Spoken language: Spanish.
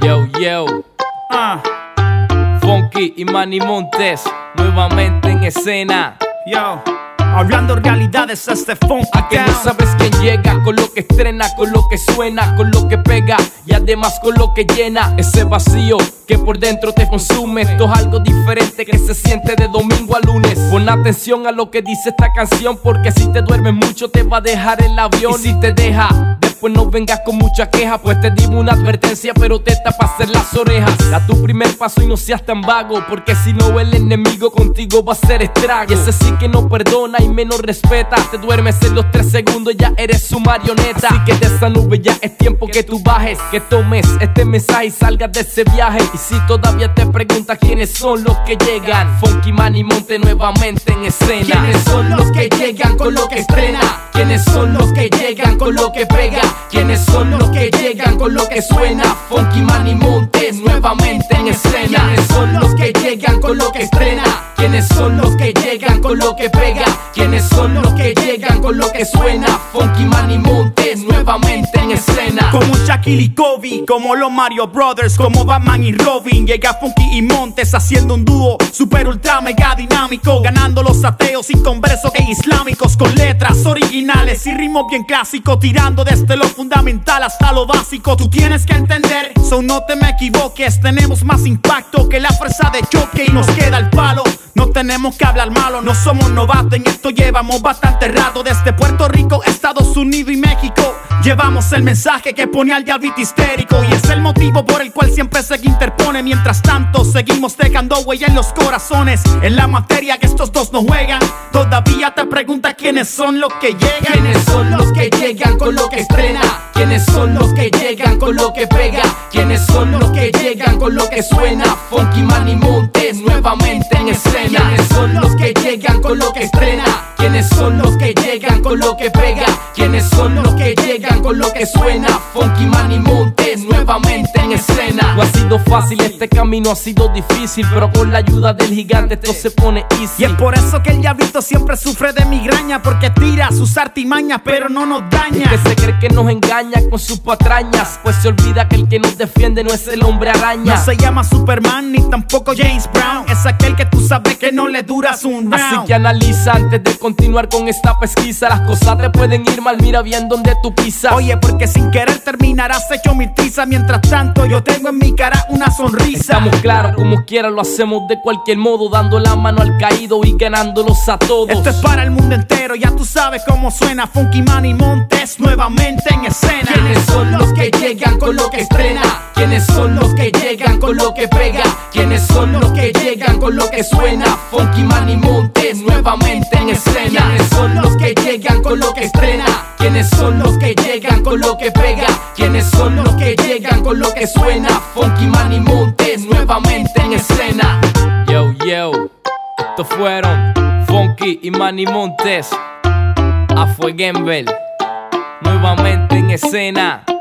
Yo, yo. Funky y Manny Montes, nuevamente en escena. Yo, hablando realidades, este Funky A que no sabes quién llega, con lo que estrena, con lo que suena, con lo que pega y además con lo que llena ese vacío que por dentro te consume. Esto es algo diferente que se siente de domingo a lunes. Pon atención a lo que dice esta canción, porque si te duermes mucho te va a dejar el avión. Y si te deja, después no vengas con mucha queja, pues te digo una advertencia, pero te tapas las orejas. Da tu primer paso y no seas tan vago, porque si no el enemigo contigo va a hacer estrago. Y ese sí que no perdona y menos respeta. Te duermes en los 3 segundos, ya eres su marioneta. Así que de esa nube ya es tiempo que tú bajes, que tomes este mensaje y salgas de ese viaje. Y si todavía te preguntas quiénes son los que llegan, Funky, Manny Montes nuevamente en escena. ¿Quiénes son los que llegan con lo que estrena? ¿Quiénes son los que llegan con lo que pega? ¿Quiénes son los que llegan con lo que suena? Funky, Manny Montes nuevamente en escena. ¿Quiénes son los que llegan con lo que estrena? ¿Quiénes son los que llegan con lo que pega? ¿Quiénes son los que llegan con lo que suena? Funky, Manny Montes nuevamente en escena. Como Shaquille y Kobe, como los Mario Brothers, como Batman y Robin, llega Funky y Montes haciendo un dúo super ultra mega dinámico, ganando los ateos y con versos islámicos, con letras originales y ritmos bien clásicos, tirando desde lo fundamental hasta lo básico. Tú tienes que entender, no te me equivoques, tenemos más impacto que la fresa de choque y nos queda el palo. No tenemos que hablar malo, no somos novatos en esto, llevamos bastante rato. Desde Puerto Rico, Estados Unidos y México llevamos el mensaje que pone al diablito histérico, y es el motivo por el cual siempre se interpone. Mientras tanto seguimos dejando huella en los corazones. En la materia que estos dos no juegan, todavía te preguntas quiénes son los que llegan. ¿Quiénes son los que llegan con lo que estrena? ¿Quiénes son los que llegan con lo que pega? ¿Quiénes son los que llegan con lo que suena? Funky, Manny Montes nuevamente en escena. ¿Quiénes son los que llegan con lo que estrena? ¿Quiénes son los que llegan con lo que pega? ¿Quiénes son los que llegan con lo que suena? Funky, Manny Montes nuevamente en escena. No ha sido fácil, este camino ha sido difícil, pero con la ayuda del gigante esto se pone easy. Y es por eso que el diablito siempre sufre de migraña, porque tira sus artimañas pero no nos daña. Que se cree que nos engaña con sus patrañas, pues se olvida que el que nos defiende no es el hombre araña. No se llama Superman ni tampoco James Brown, es aquel que tú sabes que no le duras un round. Así que analiza antes de continuar con esta pesquisa. Las cosas te pueden ir mal, mira bien donde tú pisas. Oye, porque sin querer terminarás hecho mi tiza. Mientras tanto yo tengo en mi cara una sonrisa. Estamos claros, como quiera lo hacemos de cualquier modo, dando la mano al caído y ganándolos a todos. Esto es para el mundo entero, ya tú sabes cómo suena. Funky, Manny Montes nuevamente en escena. ¿Quiénes son los que llegan con lo que estrena? ¿Quiénes son los que llegan con lo que pega? ¿Quiénes son los que llegan con lo que suena? Funky, Manny Montes nuevamente en escena. ¿Quiénes son los que llegan con lo que estrena? ¿Quiénes son los que llegan con lo que pega? ¿Quiénes son los que llegan con lo que suena? Funky, Manny Montes nuevamente en escena. Yo, yo, estos fueron Funky y Manny Montes, A Fueguembel nuevamente en escena.